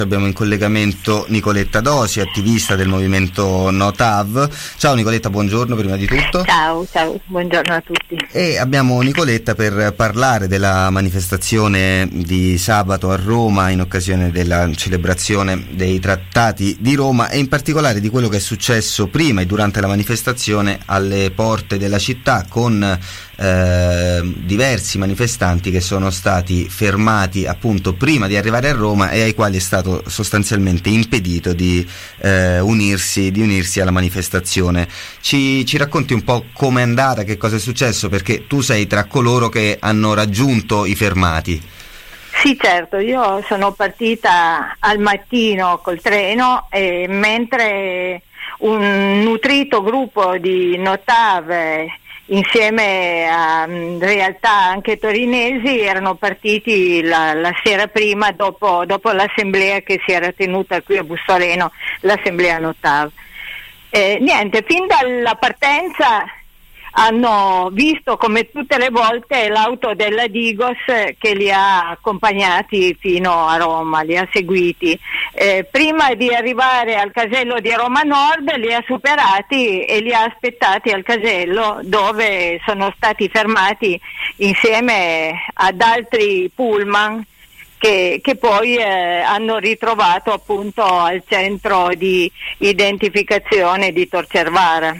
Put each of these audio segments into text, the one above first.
Abbiamo in collegamento Nicoletta Dosi, attivista del movimento No TAV. Ciao Nicoletta, buongiorno prima di tutto. Ciao, buongiorno a tutti. E abbiamo Nicoletta per parlare della manifestazione di sabato a Roma in occasione della celebrazione dei Trattati di Roma e in particolare di quello che è successo prima e durante la manifestazione alle porte della città con diversi manifestanti che sono stati fermati appunto prima di arrivare a Roma e ai quali è stato sostanzialmente impedito di unirsi alla manifestazione. Ci racconti un po' com'è andata, che cosa è successo, perché tu sei tra coloro che hanno raggiunto i fermati. Sì, certo, io sono partita al mattino col treno e mentre un nutrito gruppo di NOTAV insieme a realtà anche torinesi erano partiti la sera prima dopo l'assemblea che si era tenuta qui a Bussoleno, l'assemblea NOTAV. Fin dalla partenza hanno visto come tutte le volte l'auto della Digos che li ha accompagnati fino a Roma, li ha seguiti. Prima di arrivare al casello di Roma Nord li ha superati e li ha aspettati al casello, dove sono stati fermati insieme ad altri pullman che poi hanno ritrovato appunto al centro di identificazione di Tor Cervara.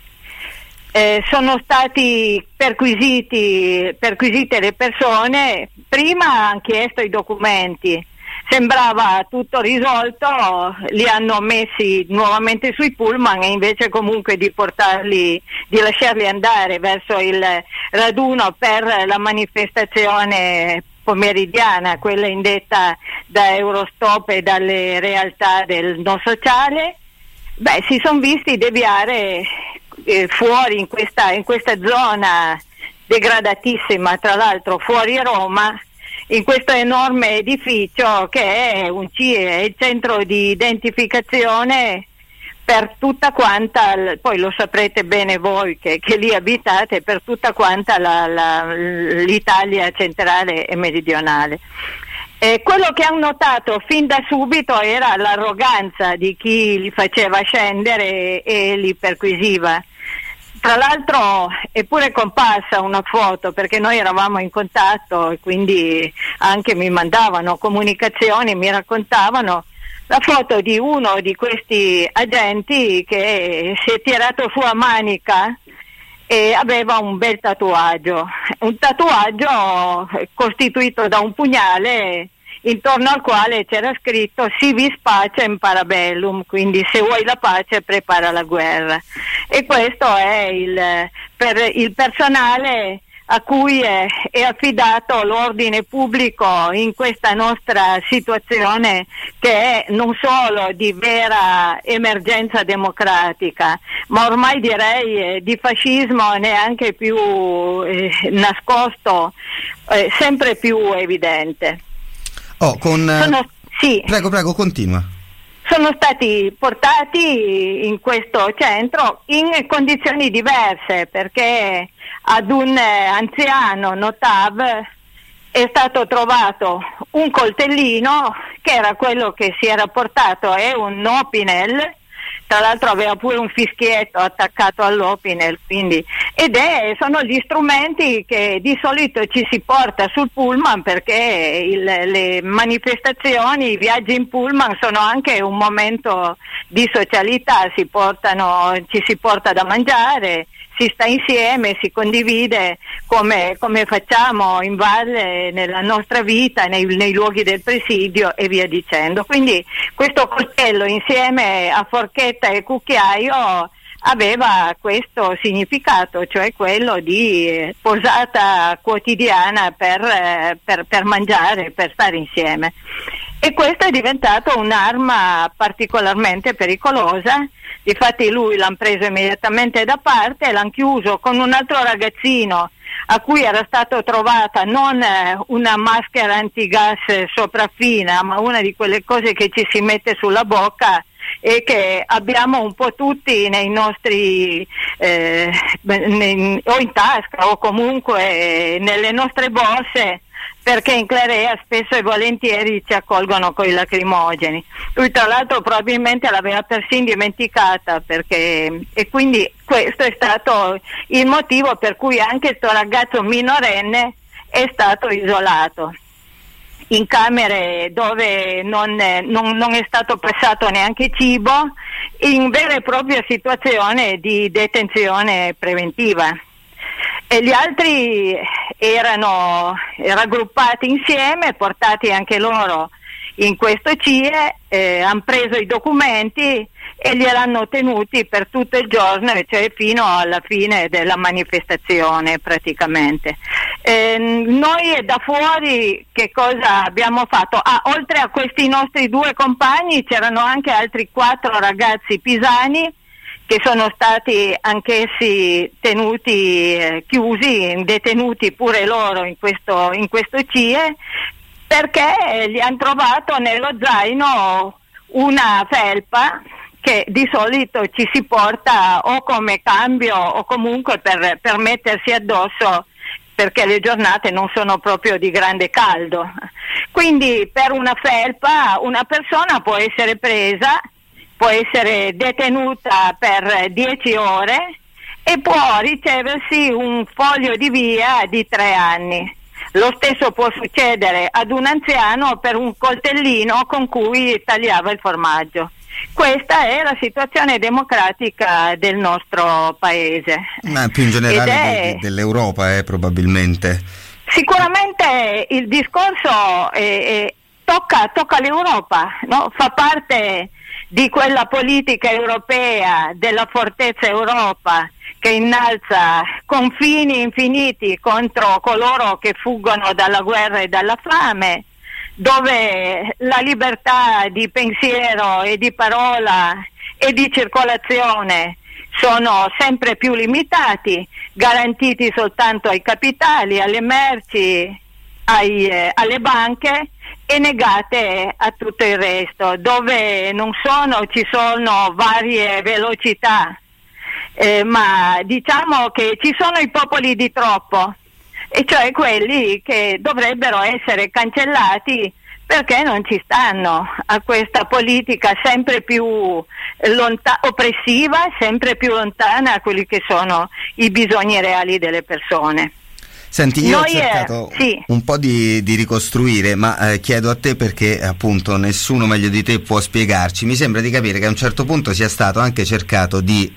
Sono stati perquisite le persone, prima hanno chiesto i documenti, sembrava tutto risolto, li hanno messi nuovamente sui pullman e invece comunque di lasciarli andare verso il raduno per la manifestazione pomeridiana, quella indetta da Eurostop e dalle realtà del no sociale, si sono visti deviare fuori in questa zona degradatissima, tra l'altro fuori Roma, in questo enorme edificio che è un CIE, il centro di identificazione per tutta quanta, poi lo saprete bene voi che lì abitate, per tutta quanta l'Italia centrale e meridionale. Quello che hanno notato fin da subito era l'arroganza di chi li faceva scendere e li perquisiva. Tra l'altro è pure comparsa una foto, perché noi eravamo in contatto e quindi anche mi mandavano comunicazioni, mi raccontavano la foto di uno di questi agenti che si è tirato su a manica e aveva un bel tatuaggio costituito da un pugnale intorno al quale c'era scritto "Si vis pacem parabellum", quindi se vuoi la pace prepara la guerra. E questo è per il personale a cui è affidato l'ordine pubblico in questa nostra situazione, che è non solo di vera emergenza democratica, ma ormai direi di fascismo neanche più nascosto, sempre più evidente. Sì. Prego, continua. Sono stati portati in questo centro in condizioni diverse, perché ad un anziano NOTAV è stato trovato un coltellino che era quello che si era portato, è un Opinel, tra l'altro aveva pure un fischietto attaccato all'Opinel, sono gli strumenti che di solito ci si porta sul pullman, perché le manifestazioni, i viaggi in pullman sono anche un momento di socialità, ci si porta da mangiare, si sta insieme, si condivide come facciamo in valle nella nostra vita, nei luoghi del presidio e via dicendo. Quindi questo coltello insieme a forchetta e cucchiaio aveva questo significato, cioè quello di posata quotidiana per mangiare, per stare insieme. E questa è diventata un'arma particolarmente pericolosa. Difatti lui l'hanno preso immediatamente da parte, l'hanno chiuso con un altro ragazzino a cui era stata trovata non una maschera antigas sopraffina, ma una di quelle cose che ci si mette sulla bocca e che abbiamo un po' tutti nei nostri o in tasca o comunque nelle nostre borse, perché in Clerea spesso e volentieri ci accolgono con i lacrimogeni. Lui tra l'altro probabilmente l'aveva persino dimenticata, e quindi questo è stato il motivo per cui anche questo ragazzo minorenne è stato isolato in camere dove non è stato passato neanche cibo, in vera e propria situazione di detenzione preventiva. E gli altri erano raggruppati insieme, portati anche loro in questo CIE, hanno preso i documenti e li hanno tenuti per tutto il giorno, cioè fino alla fine della manifestazione praticamente. Noi da fuori che cosa abbiamo fatto? Oltre a questi nostri 2 compagni c'erano anche altri 4 ragazzi pisani che sono stati anch'essi tenuti chiusi, detenuti pure loro in questo CIE, perché gli hanno trovato nello zaino una felpa che di solito ci si porta o come cambio o comunque per mettersi addosso, perché le giornate non sono proprio di grande caldo. Quindi per una felpa una persona può essere presa, può essere detenuta per 10 ore e può riceversi un foglio di via di 3 anni. Lo stesso può succedere ad un anziano per un coltellino con cui tagliava il formaggio. Questa è la situazione democratica del nostro paese. Ma più in generale dell'Europa, probabilmente. Sicuramente il discorso tocca l'Europa, no? Fa parte di quella politica europea, della fortezza Europa, che innalza confini infiniti contro coloro che fuggono dalla guerra e dalla fame, dove la libertà di pensiero e di parola e di circolazione sono sempre più limitati, garantiti soltanto ai capitali, alle merci, alle banche, e negate a tutto il resto, dove ci sono varie velocità, ma diciamo che ci sono i popoli di troppo, e cioè quelli che dovrebbero essere cancellati perché non ci stanno a questa politica sempre più oppressiva, sempre più lontana da quelli che sono i bisogni reali delle persone. Senti, io ho cercato un po' di ricostruire, ma chiedo a te perché appunto nessuno meglio di te può spiegarci. Mi sembra di capire che a un certo punto sia stato anche cercato di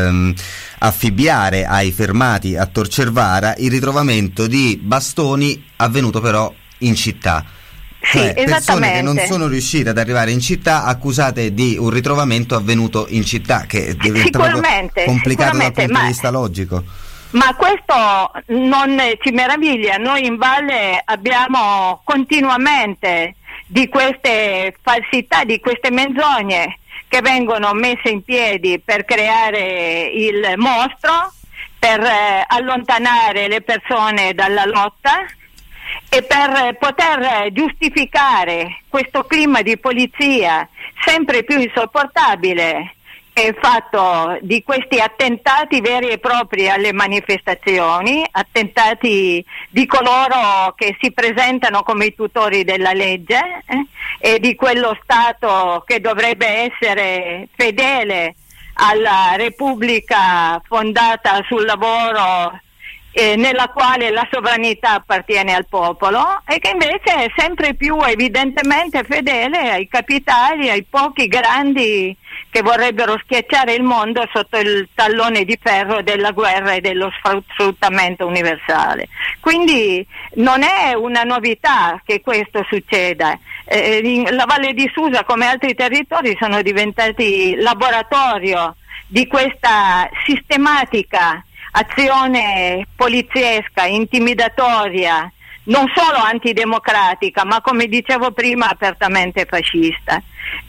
affibbiare ai fermati a Tor Cervara il ritrovamento di bastoni avvenuto però in città. Cioè, persone che non sono riuscite ad arrivare in città accusate di un ritrovamento avvenuto in città, che diventa proprio complicato dal punto di vista logico. Ma questo non ci meraviglia, noi in Valle abbiamo continuamente di queste falsità, di queste menzogne che vengono messe in piedi per creare il mostro, per allontanare le persone dalla lotta e per poter giustificare questo clima di polizia sempre più insopportabile, è fatto di questi attentati veri e propri alle manifestazioni, attentati di coloro che si presentano come i tutori della legge e di quello Stato che dovrebbe essere fedele alla Repubblica fondata sul lavoro, nella quale la sovranità appartiene al popolo, e che invece è sempre più evidentemente fedele ai capitali, ai pochi grandi che vorrebbero schiacciare il mondo sotto il tallone di ferro della guerra e dello sfruttamento universale. Quindi non è una novità che questo succeda. La Valle di Susa, come altri territori, sono diventati laboratorio di questa sistematica azione poliziesca, intimidatoria, non solo antidemocratica, ma come dicevo prima apertamente fascista.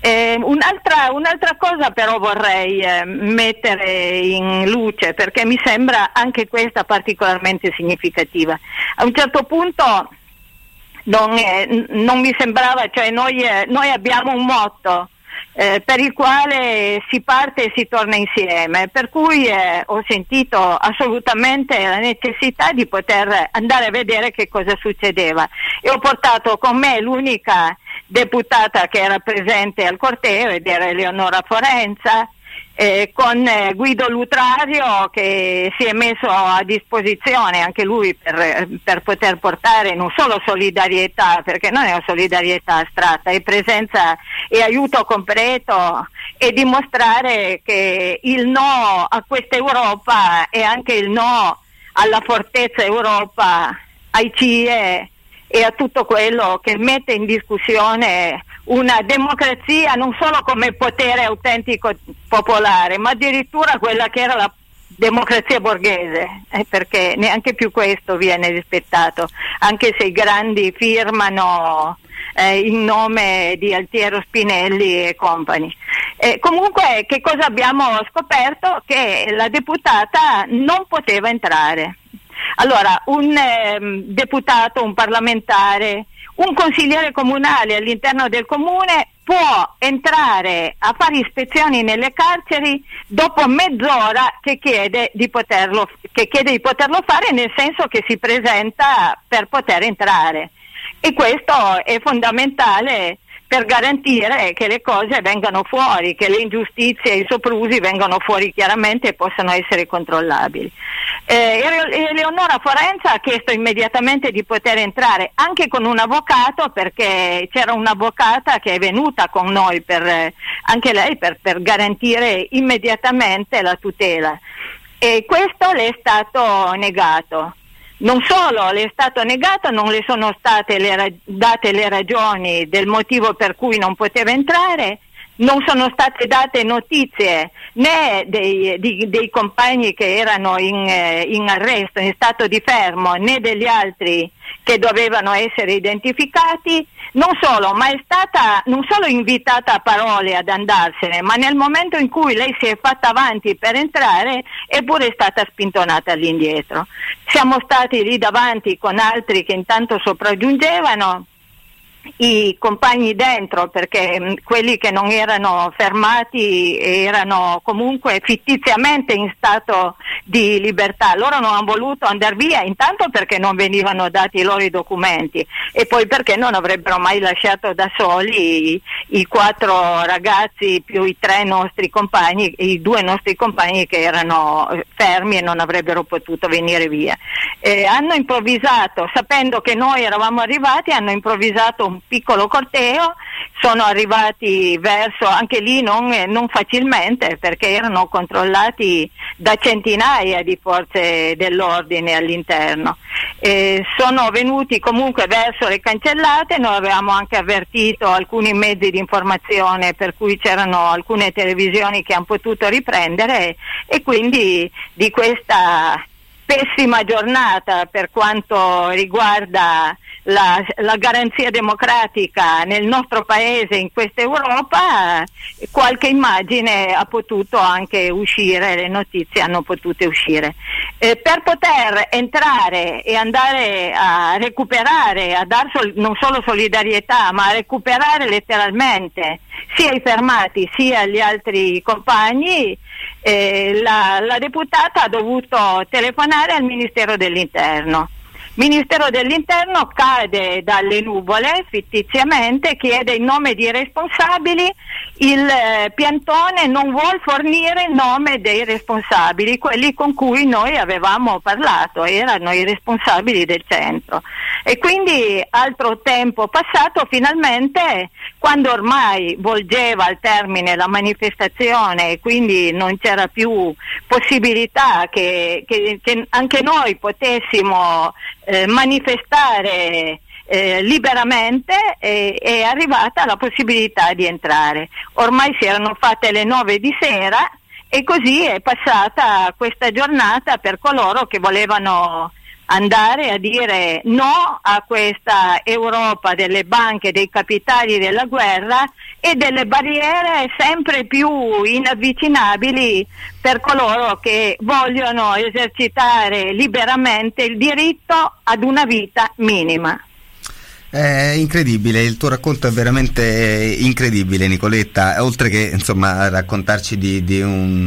Un'altra cosa però vorrei mettere in luce, perché mi sembra anche questa particolarmente significativa. A un certo punto non mi sembrava, cioè noi abbiamo un motto per il quale si parte e si torna insieme, per cui ho sentito assolutamente la necessità di poter andare a vedere che cosa succedeva, e ho portato con me l'unica deputata che era presente al corteo, ed era Eleonora Forenza, con Guido Lutrario, che si è messo a disposizione anche lui per poter portare non solo solidarietà, perché non è una solidarietà astratta, è presenza e aiuto concreto, e dimostrare che il no a questa Europa è anche il no alla fortezza Europa, ai CIE e a tutto quello che mette in discussione una democrazia non solo come potere autentico popolare, ma addirittura quella che era la democrazia borghese, perché neanche più questo viene rispettato, anche se i grandi firmano in nome di Altiero Spinelli e compagni. Comunque, che cosa abbiamo scoperto? Che la deputata non poteva entrare. Allora, un deputato, un parlamentare, un consigliere comunale all'interno del comune può entrare a fare ispezioni nelle carceri dopo mezz'ora che chiede di poterlo fare, nel senso che si presenta per poter entrare. E questo è fondamentale per garantire che le cose vengano fuori, che le ingiustizie e i soprusi vengano fuori chiaramente e possano essere controllabili. Eleonora Forenza ha chiesto immediatamente di poter entrare anche con un avvocato, perché c'era un'avvocata che è venuta con noi anche lei per garantire immediatamente la tutela, e questo le è stato negato. Non solo le è stato negato, non le sono state date le ragioni del motivo per cui non poteva entrare, non sono state date notizie né dei compagni che erano in arresto, in stato di fermo, né degli altri che dovevano essere identificati. Non solo, ma è stata non solo invitata a parole ad andarsene, ma nel momento in cui lei si è fatta avanti per entrare è pure stata spintonata all'indietro. Siamo stati lì davanti con altri che intanto sopraggiungevano, i compagni dentro, perché quelli che non erano fermati erano comunque fittiziamente in stato di libertà. Loro non hanno voluto andare via, intanto perché non venivano dati i loro documenti, e poi perché non avrebbero mai lasciato da soli i 4 ragazzi più i 3 nostri compagni, i 2 nostri compagni che erano fermi e non avrebbero potuto venire via. Hanno improvvisato, sapendo che noi eravamo arrivati, hanno improvvisato un piccolo corteo, sono arrivati verso, anche lì non facilmente, perché erano controllati da centinaia di forze dell'ordine all'interno. Sono venuti comunque verso le cancellate. Noi avevamo anche avvertito alcuni mezzi di informazione, per cui c'erano alcune televisioni che hanno potuto riprendere, e quindi di questa pessima giornata per quanto riguarda la garanzia democratica nel nostro paese, in questa Europa, qualche immagine ha potuto anche uscire, le notizie hanno potuto uscire. Per poter entrare e andare a recuperare, a dar non solo solidarietà, ma a recuperare letteralmente sia i fermati sia gli altri compagni, la deputata ha dovuto telefonare al Ministero dell'Interno. Ministero dell'Interno cade dalle nuvole fittiziamente, chiede il nome di responsabili, il piantone non vuol fornire il nome dei responsabili, quelli con cui noi avevamo parlato, erano i responsabili del centro. E quindi altro tempo passato, finalmente, quando ormai volgeva al termine la manifestazione e quindi non c'era più possibilità che anche noi potessimo manifestare liberamente, è arrivata la possibilità di entrare. Ormai si erano fatte le 9 di sera, e così è passata questa giornata per coloro che volevano andare a dire no a questa Europa delle banche, dei capitali della guerra e delle barriere sempre più inavvicinabili per coloro che vogliono esercitare liberamente il diritto ad una vita minima. È incredibile, il tuo racconto è veramente incredibile, Nicoletta, oltre che insomma raccontarci di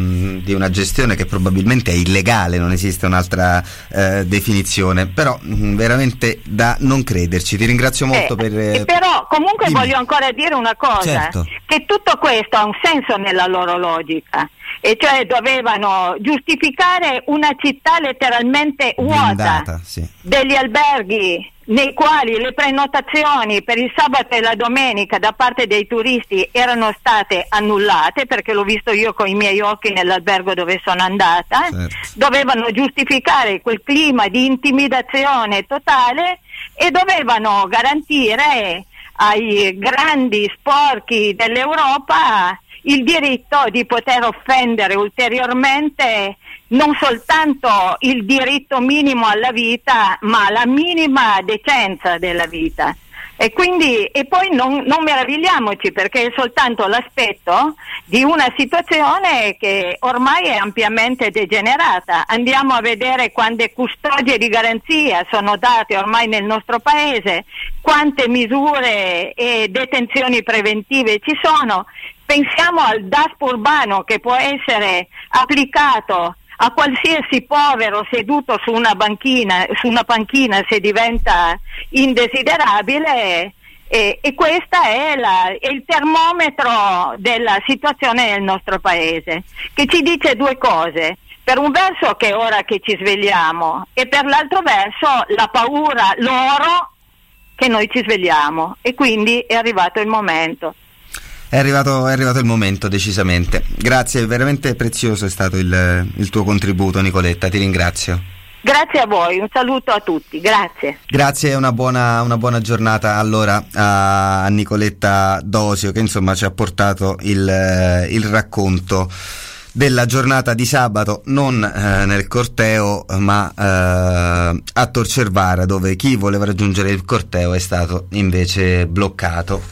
una gestione che probabilmente è illegale, non esiste un'altra definizione, però veramente da non crederci. Ti ringrazio molto però comunque Dimmi. Voglio ancora dire una cosa, certo, che tutto questo ha un senso nella loro logica, e cioè dovevano giustificare una città letteralmente vuota, blindata, sì. Degli alberghi nei quali le prenotazioni per il sabato e la domenica da parte dei turisti erano state annullate, perché l'ho visto io con i miei occhi nell'albergo dove sono andata. Certo. Dovevano giustificare quel clima di intimidazione totale e dovevano garantire ai grandi sporchi dell'Europa il diritto di poter offendere ulteriormente non soltanto il diritto minimo alla vita, ma la minima decenza della vita. E quindi, e poi non meravigliamoci, perché è soltanto l'aspetto di una situazione che ormai è ampiamente degenerata. Andiamo a vedere quante custodie di garanzia sono date ormai nel nostro paese, quante misure e detenzioni preventive ci sono. Pensiamo al DASPO urbano che può essere applicato a qualsiasi povero seduto su una panchina se diventa indesiderabile, e questa è il termometro della situazione nel nostro paese, che ci dice due cose: per un verso che è ora che ci svegliamo, e per l'altro verso la paura loro che noi ci svegliamo, e quindi è arrivato il momento. È arrivato il momento, decisamente. Grazie, veramente prezioso è stato il tuo contributo, Nicoletta, ti ringrazio. Grazie a voi, un saluto a tutti, grazie. Grazie e una buona giornata allora a Nicoletta Dosio, che insomma ci ha portato il racconto della giornata di sabato, non nel corteo ma a Tor Cervara, dove chi voleva raggiungere il corteo è stato invece bloccato.